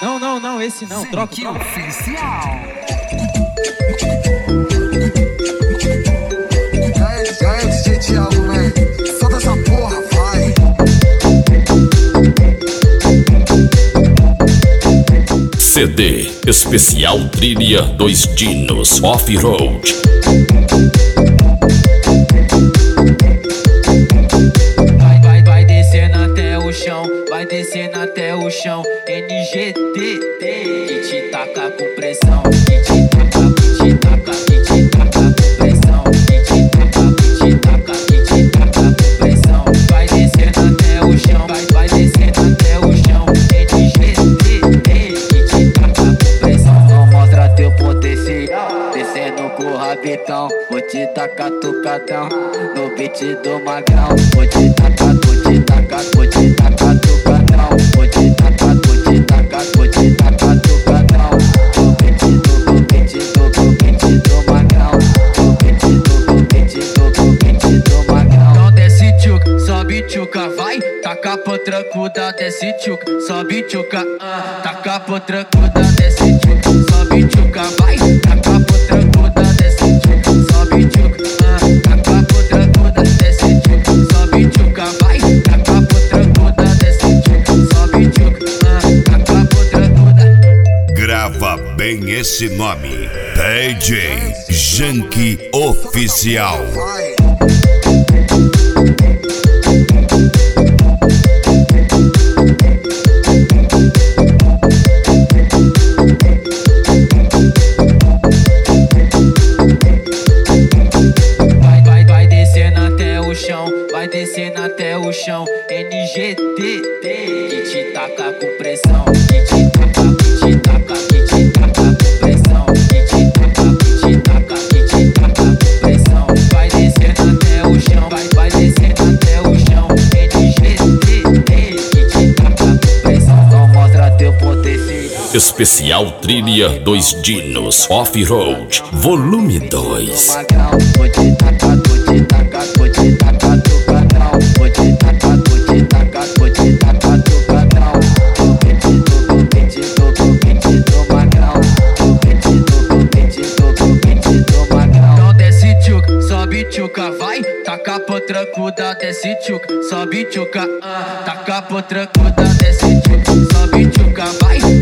Não, esse não, troca. Oficial. Já é DJ Thiago, né? Solta essa porra, vai. CD especial trilha 2 Dinos Off-Road. Vai descendo até o chão, vai descendo até o chão. NGT, que te taca com pressão, que te taca, que te taca, que te taca com pressão, que te taca, que te taca, que te taca com pressão. Vai descendo até o chão, vai descendo até o chão. NGT, que te taca com pressão. Não mostra teu potencial, descendo com o rabetão. Vou te tacar tucadão no beat do magrão. Vou te tacar, vou te tacar, vou te tacar tucadão. Vou te tacar, vou te tacar, vou te tacar tucadão. No beat do magrão. No beat do magrão. Então desce tchuca, sobe tchuca, vai. Taca pro trancuda, desce tchuca, sobe tchuca. Taca pro trancuda, desce tchuca, sobe tchuca, vai. Taca pro trancuda, desce tchuca, sobe tchuca. Taca pro trancuda, desce tchuca, sobe tchuca, vai. Taca pro trancuda, desce tchuca, sobe tchuca. Taca pro trancuda. Grava bem esse nome: DJ Janky Oficial. Vai. Vai descendo até o chão, vai descendo até o chão. NGT, que te taca com pressão, que te taca, que te taca, que te taca com pressão, que te taca, que te taca, que te taca com pressão. Vai descendo até o chão, vai descendo até o chão. NGT, que te taca com pressão. Não mostra teu potencial. Especial trilha 2 Dinos Off-Road Volume 2. Magrão, vou te tacar, vou te tacar, vou te tacar tucadão. Vou te tacar, vou te tacar, vou te tacar tucadão. No beat do magrão. No beat do magrão. Então desce tchuca, sobe tchuca, vai. Taca pro trancuda, desce tchuca, sobe tchuca. Taca pro trancuda, desce tchuca, sobe tchuca, vai.